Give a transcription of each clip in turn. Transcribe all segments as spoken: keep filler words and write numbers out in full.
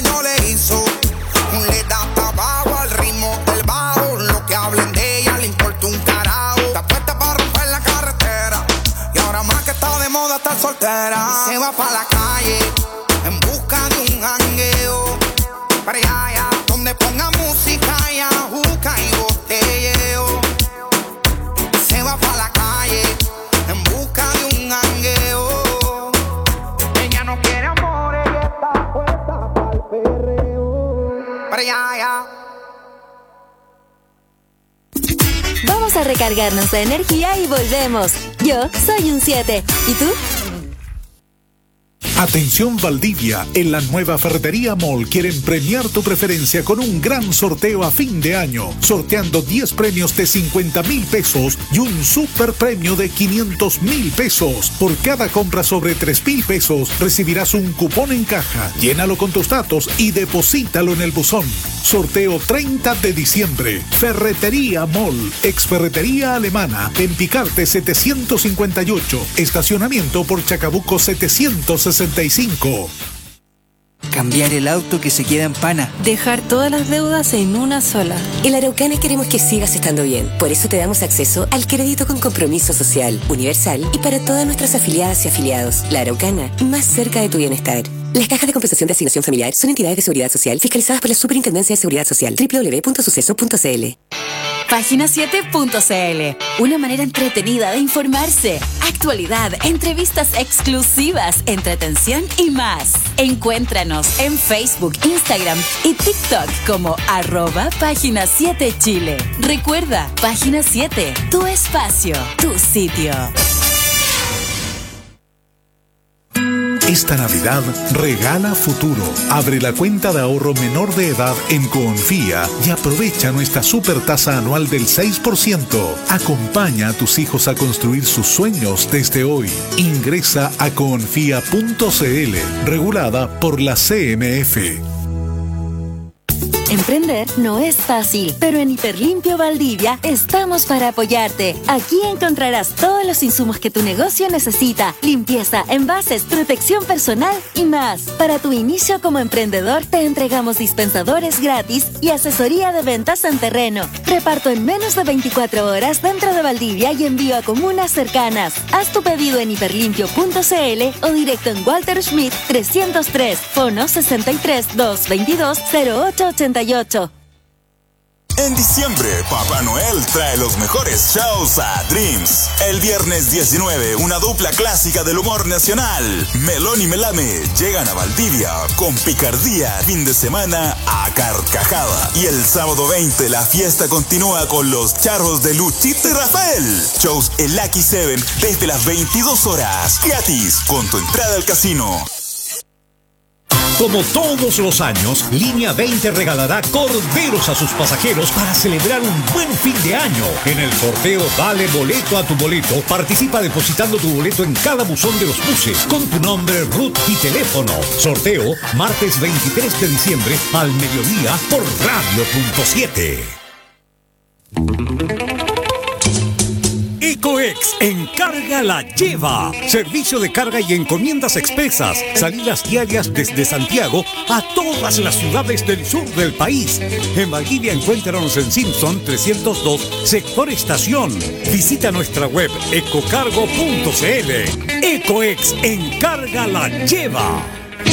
daño le hizo. Le da tabaco al ritmo del bajo. Lo que hablen de ella le importa un carajo. Está puesta para romper la carretera. Y ahora más que está de moda estar soltera. Se va pa' la calle en busca de un jangueo. Para allá, allá, donde ponga música y ajuca y botelleo. Se va pa' la calle en busca de un jangueo. Ella no quiere amor, ella está puesta pa'l perreo. Para allá, allá. Vamos a recargarnos de energía y volvemos. Yo soy un siete. ¿Y tú? Atención Valdivia, en la nueva Ferretería Mall quieren premiar tu preferencia con un gran sorteo a fin de año, sorteando diez premios de cincuenta mil pesos y un super premio de quinientos mil pesos. Por cada compra sobre tres mil pesos recibirás un cupón en caja. Llénalo con tus datos y deposítalo en el buzón. Sorteo treinta de diciembre. Ferretería Mall, ex Ferretería Alemana, en Picarte setecientos cincuenta y ocho, estacionamiento por Chacabuco setecientos sesenta y cinco. Cambiar el auto que se queda en pana. Dejar todas las deudas en una sola. En la Araucana queremos que sigas estando bien. Por eso te damos acceso al crédito con compromiso social, universal y para todas nuestras afiliadas y afiliados. La Araucana, más cerca de tu bienestar. Las cajas de compensación de asignación familiar son entidades de seguridad social fiscalizadas por la Superintendencia de Seguridad Social. doble u doble u doble u punto suceso punto c l. Página siete punto c l. Una manera entretenida de informarse. Actualidad, entrevistas exclusivas, entretención y más. Encuéntranos en Facebook, Instagram y TikTok como arroba Página siete Chile. Recuerda, Página siete, tu espacio, tu sitio. Esta Navidad regala futuro. Abre la cuenta de ahorro menor de edad en Coonfía y aprovecha nuestra super tasa anual del seis por ciento. Acompaña a tus hijos a construir sus sueños desde hoy. Ingresa a coonfía punto c l, regulada por la C M F. Emprender no es fácil, pero en Hiperlimpio Valdivia estamos para apoyarte. Aquí encontrarás todos los insumos que tu negocio necesita: limpieza, envases, protección personal y más. Para tu inicio como emprendedor, te entregamos dispensadores gratis y asesoría de ventas en terreno. Reparto en menos de veinticuatro horas dentro de Valdivia y envío a comunas cercanas. Haz tu pedido en hiperlimpio punto c l o directo en Walter Schmidt trescientos tres, fono sesenta y tres, doscientos veintidós, cero ocho ochenta y ocho. En diciembre, Papá Noel trae los mejores shows a Dreams. El viernes diecinueve, una dupla clásica del humor nacional, Melón y Melame, llegan a Valdivia con picardía, fin de semana a carcajada. Y el sábado veinte, la fiesta continúa con los charros de Luchito y Rafael. Shows en Lucky Seven desde las veintidós horas. Gratis, con tu entrada al casino. Como todos los años, Línea veinte regalará corderos a sus pasajeros para celebrar un buen fin de año. En el sorteo Dale Boleto a tu Boleto, participa depositando tu boleto en cada buzón de los buses con tu nombre, route y teléfono. Sorteo martes veintitrés de diciembre al mediodía por Radio punto siete. Ecoex Encarga la Lleva. Servicio de carga y encomiendas expresas. Salidas diarias desde Santiago a todas las ciudades del sur del país. En Valdivia encuéntranos en Simpson trescientos dos, sector estación. Visita nuestra web ecocargo punto c l. Ecoex Encarga la Lleva.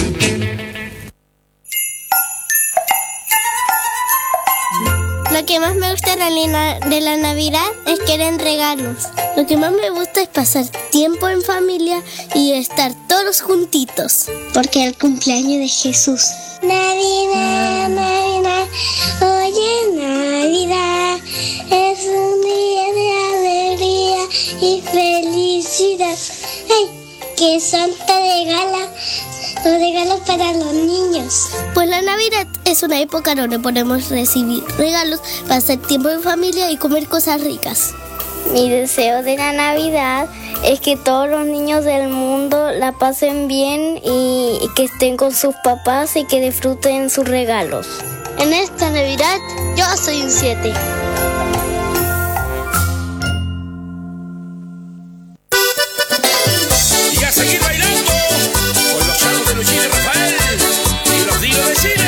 Lo que más me gusta de la, de la Navidad es que eran regalos. Lo que más me gusta es pasar tiempo en familia y estar todos juntitos. Porque es el cumpleaños de Jesús. Navidad, Navidad, oye Navidad, es un día de alegría y felicidad. ¡Ay, qué Santa regala! Los regalos para los niños. Pues la Navidad es una época donde podemos recibir regalos, pasar tiempo en familia y comer cosas ricas. Mi deseo de la Navidad es que todos los niños del mundo la pasen bien y que estén con sus papás y que disfruten sus regalos. En esta Navidad yo soy un siete. Y a seguir bailando con los charros de Luchito y Rafael y los Digos de Chile.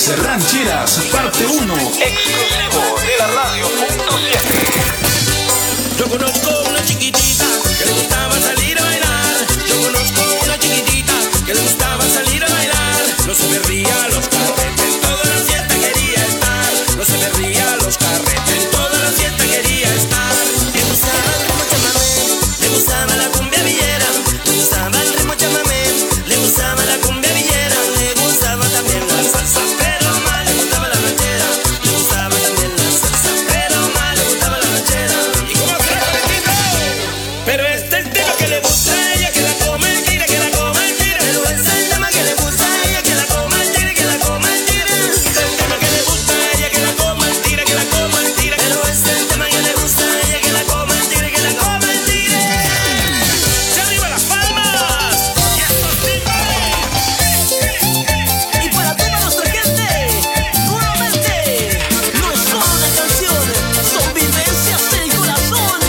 Megamix Rancheras, parte uno, exclusivo de la radio punto siete. Yo conozco una chiquitita que le gustaba salir a bailar. Yo conozco una chiquitita que le gustaba salir a bailar. No se perdía los carretes, toda la fiesta quería estar. No se perdía los carretes, toda la fiesta quería estar. Le gustaba el ritmo chamamé, le gustaba la cumbia villera. Le gustaba el ritmo chamamé, le gustaba la cumbia villera. Le gustaba también la salsa, pero más le gustaba la ranchera. Le gustaba también la salsa, pero más le gustaba la ranchera. ¿Y cómo hace el apetito? Pero este es el tema que le gusta a ella, que la coma el tigre, que la coma el tigre. Pero este es el tema que le gusta a ella, que la coma el tigre, que la coma el tigre. Este es el tema que le gusta a ella, que la coma el tigre, que la coma el tigre. Pero este es el tema que le gusta a ella, que la coma el tigre, que la coma el tigre. ¡Se arriba las palmas! ¡Y estos timbales! Y para toda nuestra gente, nuevamente, no es solo una canción, son vivencias del corazón.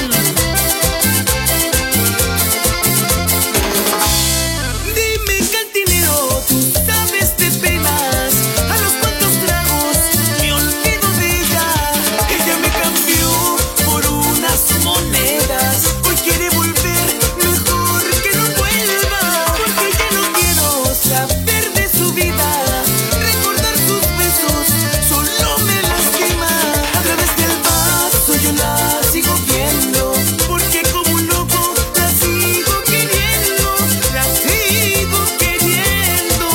Dime, cantinero, tú sabes de penas, a los cuantos tragos me olvido de ella. Ella me cambió por unas monedas, hoy quiere volver, mejor que no vuelva, porque ya no quiero saber de su vida. Recordar sus besos solo me lastima. A través del vaso yo la sigo viendo, porque como un loco la sigo queriendo, la sigo queriendo.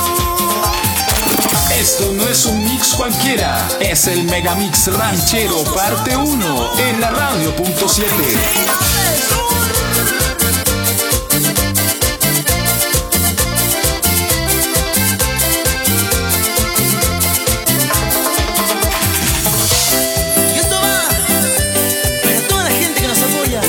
Esto no es un mix cualquiera, es el Megamix Ranchero parte uno en la radio punto siete. Y esto va para toda la gente que nos apoya.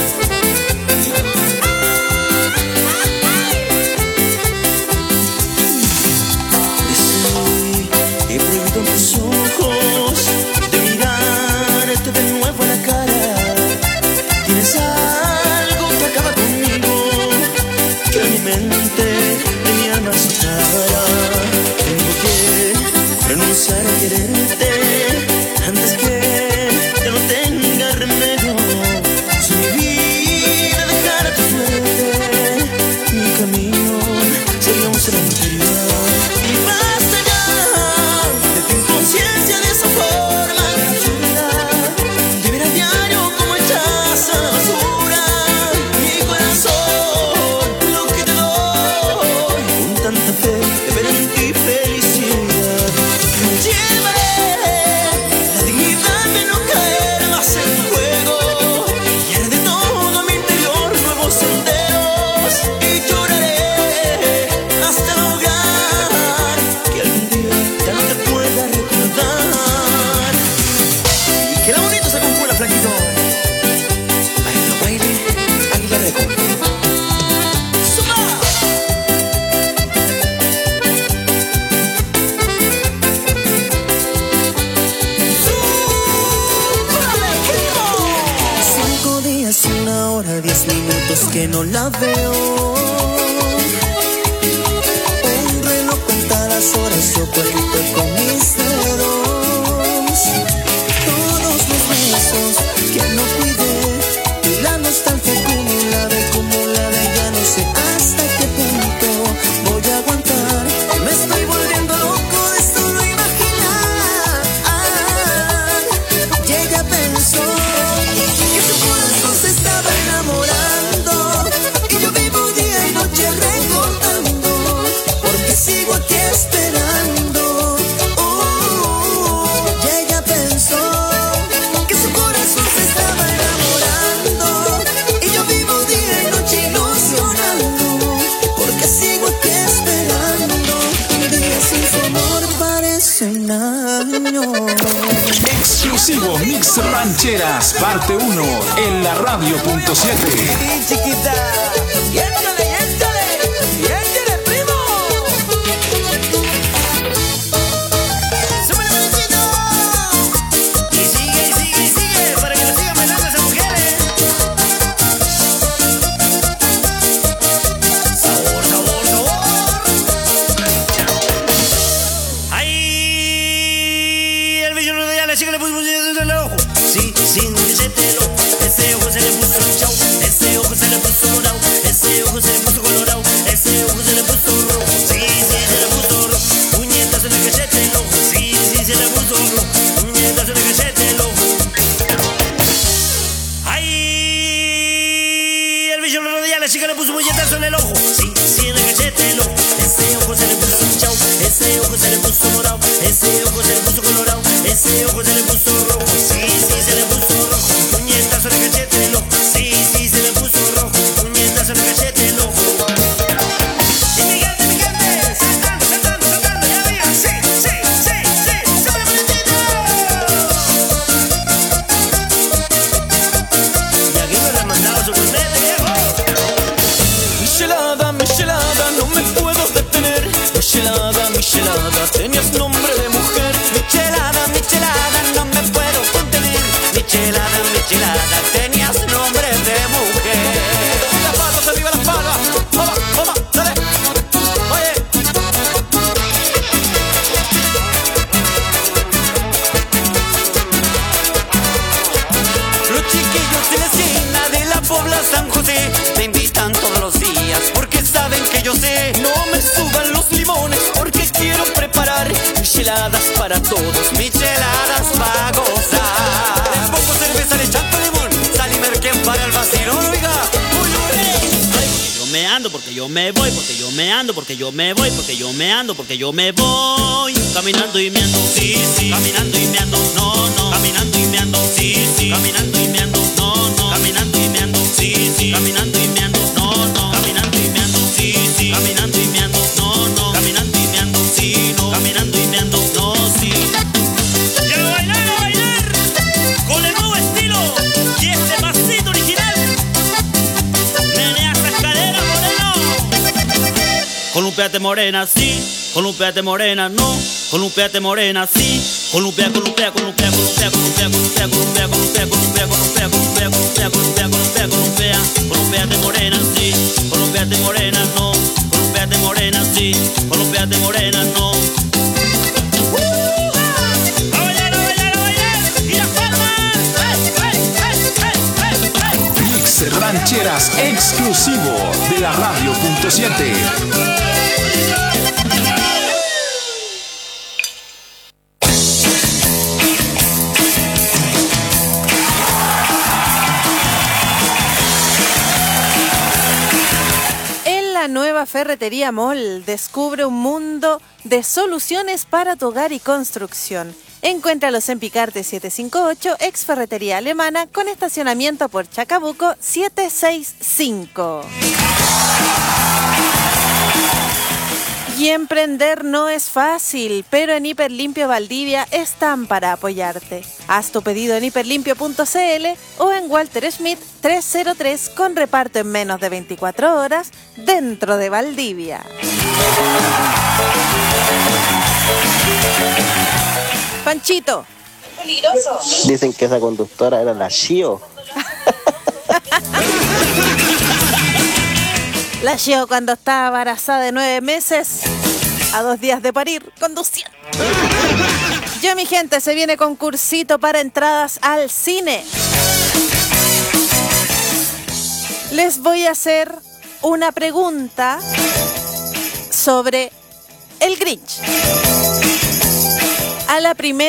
He prohibido mis ojos de mirarte de nuevo a la cara. Tienes algo que acaba conmigo, que a mi mente de mi alma separa. Tengo que renunciar a quererte antes que ya no tenga remedio. Si mi vida dejara tu suerte, mi camino sería un cementerio. Y basta ya de tu inconsciencia de esa forma absurda, de ver a diario como echas a la basura mi corazón, lo que te doy con tanta fe de ver en ti felicidad. Me llevaré la dignidad de no caer más en tu juego, y haré de todo mi interior nuevos senderos, y lloraré hasta lograr que algún día ya no te pueda recordar. Y queda bonito esa conjura, flaquito, para que lo baile Águila Record. ¡Suma! Cinco días, una hora, diez minutos que no la veo. Un reloj cuenta las horas, yo cuento con mis dedos. Todos los besos que no cuidé, y la nostalgia acumulada, acumulada, ya no sé hasta qué punto voy a aguantar. Me estoy volviendo loco de solo imaginar. Y ella pensó que su corazón se estaba enamorando, y yo vivo día y noche recordando, porque sigo aquí esperando. Oh, y ella pensó que su corazón se estaba enamorando, y yo vivo día y noche ilusionando, porque sigo aquí esperando. Un día sin su amor parece un año. Exclusivo Mix Rancheras parte uno en la radio punto siete. Sí, chiquita, yéntale, yéntale, yéntale, primo. ¡Súbele, manechito! Y sigue, y sigue, y sigue, para que lo sigan bailando esas mujeres. Sabor, sabor, sabor. ¡Ay! puso morado, ese ojo se le puso colorado, ese ojo se le puso rojo, sí, sí, se le puso rojo. Puñetas en el cachete el ojo, sí, sí, se le puso rojo. Puñetas en el cachete el ojo. ¡Ay! El bicho le rodilla, la chica le puso puñetazo en el ojo, sí, sí, en el cachete el ojo. Ese ojo se le puso hinchado, ese ojo se le puso morado, ese ojo se le puso colorado, ese ojo se le puso rojo, sí, sí, se le puso rojo. Puñetazo en el cachete el ojo, sí, sí, se le puso rojo. Puñetazo en el cachete el ojo. Y mi gente, mi gente, saltando, saltando, saltando, ya diga, sí, sí, sí, sí, súper bonito. Y aquí me lo han mandado su cornete, viejo. Michelada, michelada, no me puedo detener. Michelada, michelada, tenías nombre de mujer. Michelada, michelada, no me puedo contener. Michelada, michelada, tenías nombre de mujer. Las patas, arriba las patas. Toma, toma, dale. Oye. Los chiquillos de la esquina de la Pobla San José me invitan todos los días porque saben que yo sé. No me suban los limones porque quiero preparar micheladas para todos, micheladas para gozar. Les pongo cerveza, le echando limón, sal y merquen para el vacilón, oiga. Yo me ando porque yo me voy, porque yo me ando, porque yo me voy, porque yo me ando, porque yo me voy. Caminando y meando, sí, sí. Caminando y meando, no, no. Caminando y meando, sí, sí. Caminando y meando, no, no. Caminando y meando, sí, sí. Caminando y meando, no, no. Caminando y meando, sí, sí. Caminando y meando, no, no. Caminando y meando, sí, no. Caminando y meando, no, sí. ¡Y a bailar, a bailar! Con el nuevo estilo y este pasito original. Menea esa escalera, moreno. Columpiate morena, sí. Columpiate morena, no. Columpiate morena, sí. Columpia, columpia, columpia, columpia, columpia, columpia, columpia, columpia, columpia, columpia, columpia, columpia, columpia, columpia, columpia. Columpiate morena, sí. Columpiate morena, no. Columpiate morena, sí. Columpiate morena, no. Mix Rancheras exclusivo de la Radio punto siete. La nueva Ferretería Mall descubre un mundo de soluciones para tu hogar y construcción. Encuéntralos en Picarte setecientos cincuenta y ocho, ex Ferretería Alemana, con estacionamiento por Chacabuco setecientos sesenta y cinco. Y emprender no es fácil, pero en Hiperlimpio Valdivia están para apoyarte. Haz tu pedido en hiperlimpio punto c l o en Walter Schmidt trescientos tres con reparto en menos de veinticuatro horas dentro de Valdivia. Panchito. Peligroso. Dicen que esa conductora era la Shio. La Shio cuando estaba embarazada de nueve meses, a dos días de parir, conduciendo. Ya, mi gente, se viene concursito para entradas al cine. Les voy a hacer una pregunta sobre el Grinch. A la primera